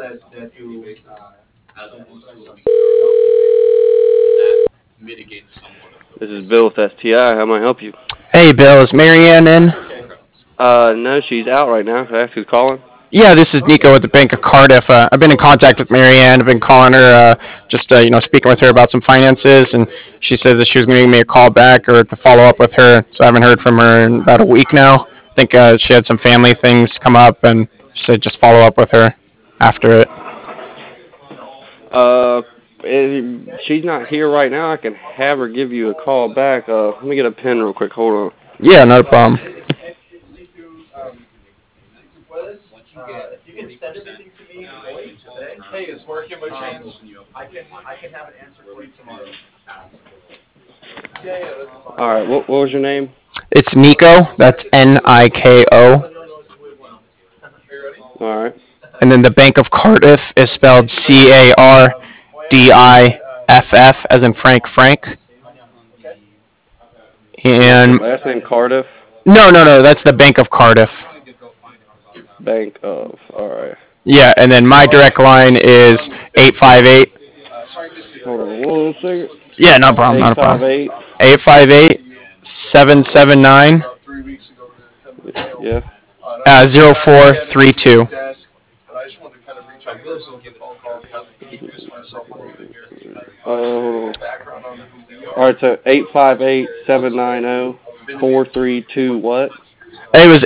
This is Bill with STI. How may I help you? Hey, Bill, is Marianne in? No, she's out right now. Can I ask who's calling? Yeah, this is Nico with the Bank of Cardiff. I've been in contact with Marianne. I've been calling her, speaking with her about some finances, and she said that she was going to give me a call back or to follow up with her. So I haven't heard from her in about a week now. I think she had some family things come up, and she said just follow up with her after it. She's not here right now. I can have her give you a call back. Let me get a pen real quick. Hold on. Yeah, not a problem. You can send everything to me today. Hey, is working by chance? I can have an answer for you tomorrow. Yeah, that's fine. All right. What was your name? It's Nico. That's Niko. All right. And then the Bank of Cardiff is spelled Cardiff, as in Frank. And last name Cardiff? No. That's the Bank of Cardiff. Bank of. All right. Yeah, and then my direct line is 858. Hold on 1 second. Yeah, no problem. 858-779. Yeah. 0432. All right, so 858-790-4322 what? It was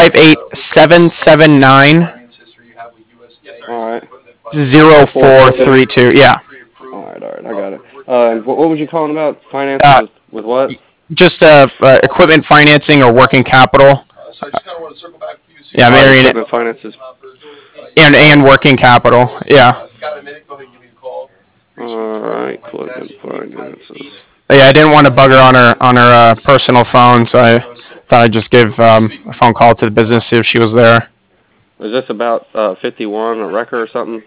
858-779. All right. 0432. Yeah. All right, I got it. What was you calling about? Finances with what? Just equipment financing or working capital. So I just kind of want to circle back to you. Yeah, Marion. Equipment finances. And working capital. Yeah. Got a minute? Go ahead and give me a call. All right, equipment finances. Yeah, I didn't want to bug her on her personal phone, so I thought I'd just give a phone call to the business, see if she was there. Is this about 51, a record or something?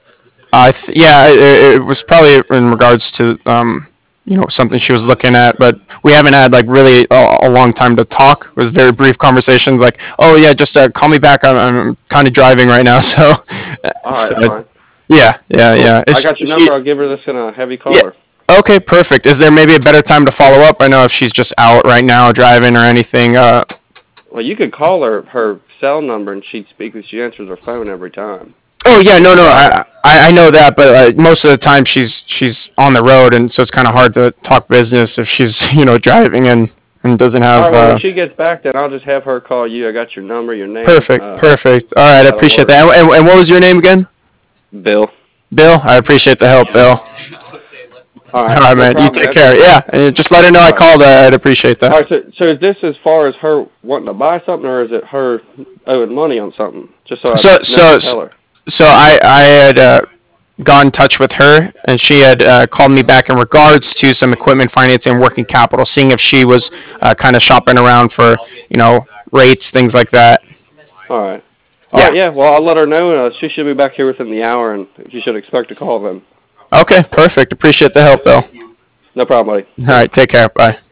It was probably in regards to something she was looking at, but we haven't had really a long time to talk. It was very brief conversations, like, oh yeah, just call me back. I'm kind of driving right now, so. All right, fine. Yeah. I got your number. I'll give her this and have you call her. Okay, perfect. Is there maybe a better time to follow up? I know if she's just out right now driving or anything. Well, you could call her cell number and she'd speak with. She answers her phone every time. Oh yeah, no, I know that, but most of the time she's on the road, and so it's kind of hard to talk business if she's driving and doesn't have. All right, well, when she gets back, then I'll just have her call you. I got your number, your name. Perfect. All right, I appreciate that. And what was your name again? Bill. Bill, I appreciate the help, Bill. All right, man. You take care. Yeah, and just let her know I called. I'd appreciate that. All right, so is this as far as her wanting to buy something, or is it her owing money on something? Just so I tell her. So I had got in touch with her, and she had called me back in regards to some equipment financing and working capital, seeing if she was kind of shopping around for rates, things like that. All right. All right, yeah. Well, I'll let her know. She should be back here within the hour, and you should expect a call then. Okay, perfect. Appreciate the help, Bill. No problem, buddy. All right, take care. Bye.